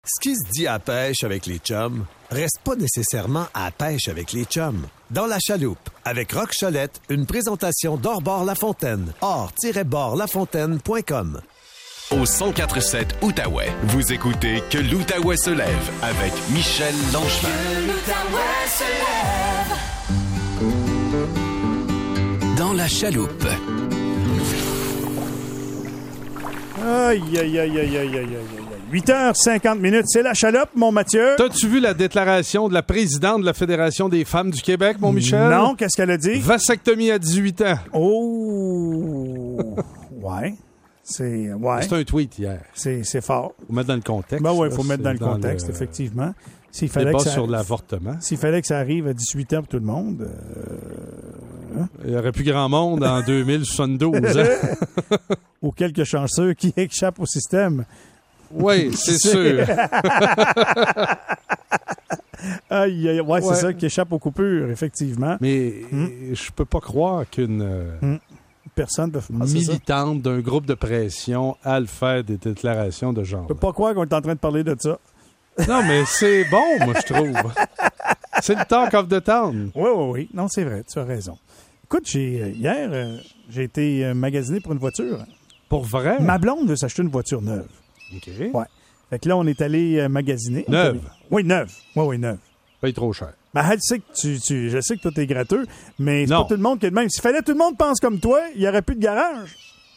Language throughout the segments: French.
Ce qui se dit à pêche avec les chums, reste pas nécessairement à pêche avec les chums. Dans la chaloupe, avec Rock Cholette, une présentation d'Or-Bord-Lafontaine. or-bord-lafontaine.com. Au 1047 Outaouais, vous écoutez Que l'Outaouais se lève avec Michel Langevin. Que l'Outaouais se lève. Dans la chaloupe. Aïe, aïe, aïe, aïe, aïe, aïe, aïe. 8h50, c'est la chaloupe, mon Mathieu. T'as-tu vu la déclaration de la présidente de la Fédération des femmes du Québec, mon Michel? Non, qu'est-ce qu'elle a dit? Vasectomie à 18 ans. Oh! Ouais. C'est un tweet hier. C'est fort. Faut mettre dans le contexte. Ben oui, il faut mettre dans le contexte, effectivement. S'il fallait débat que ça... sur l'avortement. S'il fallait que ça arrive à 18 ans pour tout le monde... Il n'y aurait plus grand monde en 2072. Hein? Ou quelques chanceux qui échappent au système. Oui, c'est sûr. Aïe, aïe, ouais, c'est ça, qui échappe aux coupures, effectivement. Mais je peux pas croire qu'une personne peut militante d'un groupe de pression aille faire des déclarations de genre. Je peux pas croire qu'on est en train de parler de ça. Non, mais c'est bon, moi, je trouve. C'est le talk of the town. Oui. Non, c'est vrai, tu as raison. Écoute, hier, j'ai été magasiné pour une voiture. Pour vrai? Ma blonde veut s'acheter une voiture neuve. OK. Ouais. Fait que là, on est allé magasiner. Neuve? Oui, neuve. Oui, neuve. Paye trop cher. Ben, elle sait que je sais que toi, t'es gratteux, mais c'est non. pas tout le monde qui est de même. S'il fallait que tout le monde pense comme toi, il n'y aurait plus de garage.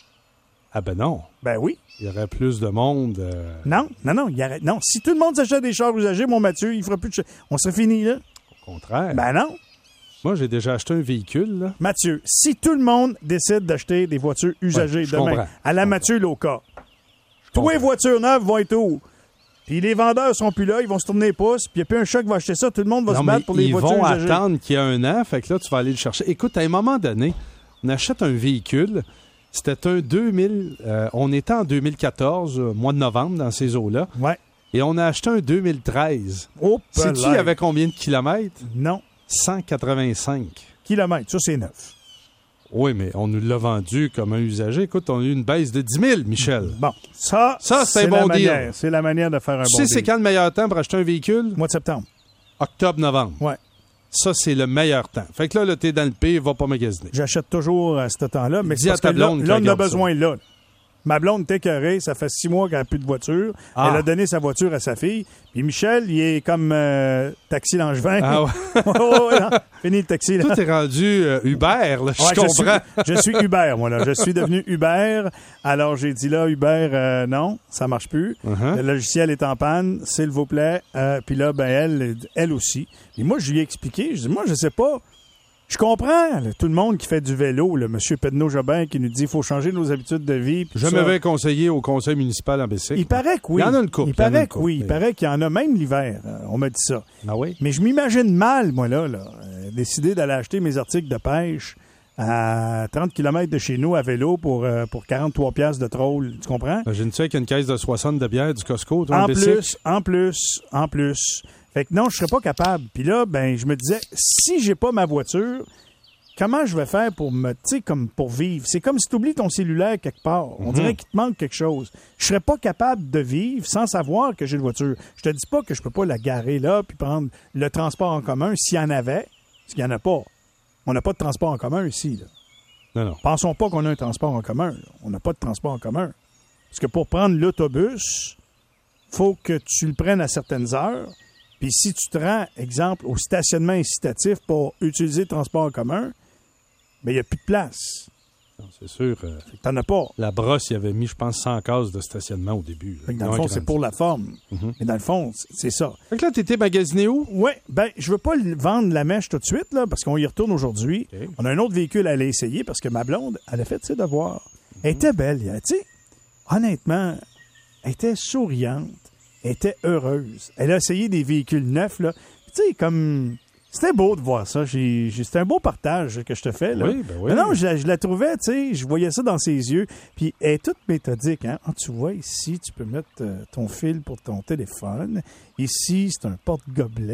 Ah ben non. Ben oui. Il y aurait plus de monde. Non. Non. Si tout le monde s'achète des chars usagés, mon Mathieu, il fera plus de on serait fini, là. Au contraire. Ben non. Moi, j'ai déjà acheté un véhicule, là. Mathieu, si tout le monde décide d'acheter des voitures usagées demain, comprends. à la Mathieu Loca, tous les voitures neuves vont être où? Puis les vendeurs sont plus là, ils vont se tourner les pouces, puis il n'y a plus un chat qui va acheter ça, tout le monde va se battre pour les voitures usagées. Ils vont attendre qu'il y ait un an, fait que là, tu vas aller le chercher. Écoute, à un moment donné, on achète un véhicule, c'était un 2000, on était en 2014, mois de novembre, dans ces eaux-là. Ouais. Et on a acheté un 2013. Oh, sais-tu, il y avait combien de kilomètres? Non. 185. Kilomètres, ça c'est neuf. Oui, mais on nous l'a vendu comme un usager. Écoute, on a eu une baisse de 10 000, Michel. Bon, ça c'est un bon deal. C'est la manière de faire un bon deal. Tu sais, c'est quand le meilleur temps pour acheter un véhicule? Mois de septembre. Octobre-novembre. Ouais. Ça, c'est le meilleur temps. Fait que là, t'es dans le pays, va pas magasiner. J'achète toujours à ce temps-là, mais dis à ta blonde là, on a ça. besoin là. Ma blonde était écœurée, ça fait 6 mois qu'elle n'a plus de voiture. Ah. Elle a donné sa voiture à sa fille. Puis Michel, il est comme Taxi Langevin. Ah ouais. Non. Fini le taxi. Là. Toi, t'es rendu Uber, là, je comprends. Je suis Uber, moi, là. Je suis devenu Uber. Alors, j'ai dit là, Uber, non, ça marche plus. Uh-huh. Le logiciel est en panne, s'il vous plaît. Puis là, ben elle aussi. Et moi, je lui ai expliqué. Je dis, moi, je sais pas. Je comprends là, tout le monde qui fait du vélo, M. Pedneau-Jobin qui nous dit qu'il faut changer nos habitudes de vie. Je m'avais conseillé au conseil municipal en Bessic. Il paraît que oui. Il y en a une couple. Il paraît que oui. Il paraît qu'il y en a même l'hiver. On m'a dit ça. Ah oui? Mais je m'imagine mal, moi, là décider d'aller acheter mes articles de pêche à 30 km de chez nous à vélo pour 43 piastres de troll. Tu comprends? Imagine-tu avec une caisse de 60 de bière du Costco, toi, en plus. Fait que non, je serais pas capable. Puis là, ben, je me disais, si j'ai pas ma voiture, comment je vais faire pour pour vivre? C'est comme si tu oublies ton cellulaire quelque part. On dirait qu'il te manque quelque chose. Je serais pas capable de vivre sans savoir que j'ai une voiture. Je te dis pas que je peux pas la garer là puis prendre le transport en commun s'il y en avait. Parce qu'il y en a pas. On n'a pas de transport en commun ici, là. Non. Pensons pas qu'on a un transport en commun. Là. On n'a pas de transport en commun. Parce que pour prendre l'autobus, faut que tu le prennes à certaines heures. Puis si tu te rends, exemple, au stationnement incitatif pour utiliser le transport en commun, bien, il n'y a plus de place. Non, c'est sûr. T'en as pas. La brosse, il avait mis, je pense, 100 cases de stationnement au début. Fait que dans le fond, c'est pour la forme. Mais dans le fond, c'est ça. Fait que là, t'étais magasiné où? Oui, ben, je veux pas vendre la mèche tout de suite, là, parce qu'on y retourne aujourd'hui. Okay. On a un autre véhicule à aller essayer parce que ma blonde, elle a fait ses devoirs. Elle était belle, tu sais. Honnêtement, elle était souriante. Elle était heureuse. Elle a essayé des véhicules neufs, là. Tu sais, comme... C'était beau de voir ça. C'était un beau partage que je te fais, là. Oui, ben oui. Mais non, je la trouvais, tu sais, je voyais ça dans ses yeux. Puis elle est toute méthodique, hein. Ah, tu vois, ici, tu peux mettre ton fil pour ton téléphone. Ici, c'est un porte-gobelet.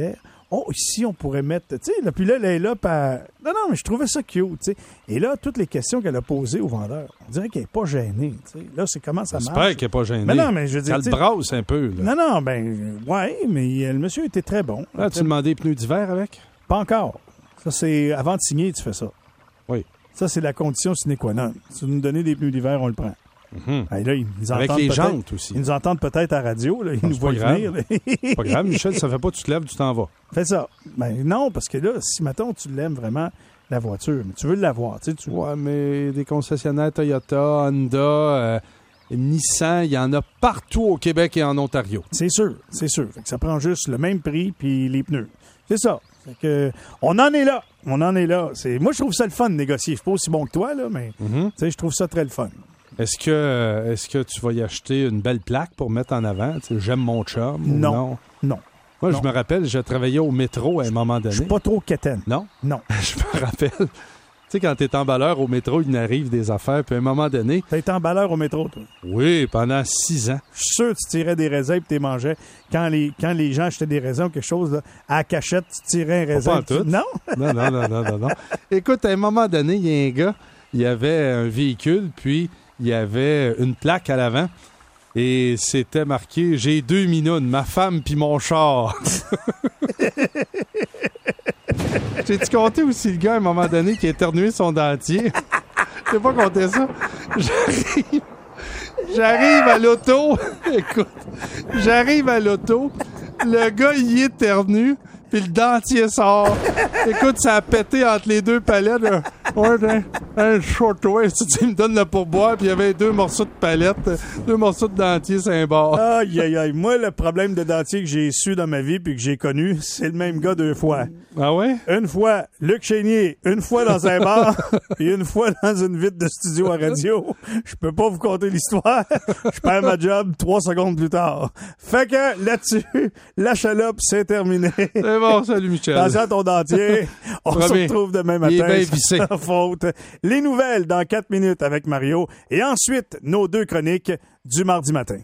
oh, ici, on pourrait mettre, tu sais, là, puis là, elle est là, non, mais je trouvais ça cute, tu sais. Et là, toutes les questions qu'elle a posées au vendeur, on dirait qu'elle n'est pas gênée, tu sais. Là, c'est comment ça marche. J'espère qu'elle n'est pas gênée. Mais non, mais je veux dire, elle le brasse un peu, là. Non, ouais, mais le monsieur était très bon. Là, as-tu demandé des pneus d'hiver avec? Pas encore. Ça, c'est, avant de signer, tu fais ça. Oui. Ça, c'est la condition sine qua non. Si vous nous donnez des pneus d'hiver, on le prend. Et là, ils nous avec les jantes aussi. Ils nous entendent peut-être à la radio. Là, ils nous voient venir. C'est pas grave, Michel, ça fait pas que tu te lèves, tu t'en vas. Fais ça. Ben non, parce que là, si, mettons, tu l'aimes vraiment, la voiture, mais tu veux l'avoir. Tu sais, Ouais, mais des concessionnaires Toyota, Honda, Nissan, il y en a partout au Québec et en Ontario. C'est sûr. Fait que ça prend juste le même prix puis les pneus. C'est ça. Fait que, on en est là. Moi, je trouve ça le fun de négocier. Je suis pas aussi bon que toi, là, mais tu sais, je trouve ça très le fun. Est-ce que tu vas y acheter une belle plaque pour mettre en avant? Tu sais, j'aime mon chum? Non. Moi, je me rappelle, j'ai travaillé au métro à un moment donné. Je suis pas trop quétaine. Non? Non. Je me rappelle. Tu sais, quand t'es emballeur au métro, il n'arrive des affaires, puis à un moment donné... T'as été emballeur au métro, toi? Oui, pendant 6 ans. Je suis sûr que tu tirais des raisins et tu les mangeais. Quand les gens achetaient des raisins ou quelque chose, là, à la cachette, tu tirais un raisin. Pas en tout. Non? Non. Écoute, à un moment donné, il y a un gars, il avait un véhicule, puis il y avait une plaque à l'avant, et c'était marqué « J'ai 2 minounes, ma femme puis mon char ». J'ai-tu compté aussi le gars, à un moment donné, qui a éternué son dentier? J'ai pas compté ça. J'arrive à l'auto. Écoute, j'arrive à l'auto. Le gars, il éternue, puis le dentier sort. Écoute, ça a pété entre les deux palettes. Un short waist. Il me donne le pourboire, puis il y avait 2 morceaux de palette, 2 morceaux de dentier, c'est un bord. Aïe. Moi, le problème de dentier que j'ai su dans ma vie puis que j'ai connu, c'est le même gars 2 fois. Ah ouais? Une fois, Luc Chénier, une fois dans un bar, puis une fois dans une vitre de studio à radio. Je peux pas vous conter l'histoire. Je perds ma job 3 secondes plus tard. Fait que là-dessus, la chaloupe, c'est terminé. C'est bon, salut Michel. Attention à ton dentier. On se retrouve demain matin. Il est bien vissé. Sans faute. Les nouvelles dans 4 minutes avec Mario. Et ensuite, nos 2 chroniques du mardi matin.